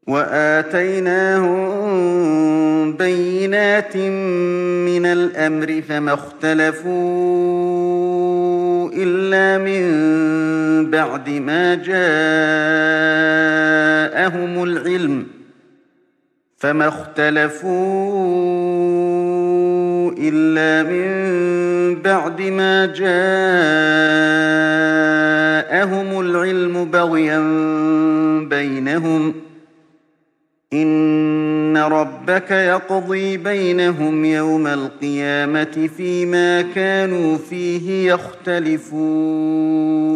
وآتيناهم بينات من الأمر فما اختلفوا إلا من بعد ما جاءهم العلم بغيا بينهم إن ربك يقضي بينهم يوم القيامة فيما كانوا فيه يختلفون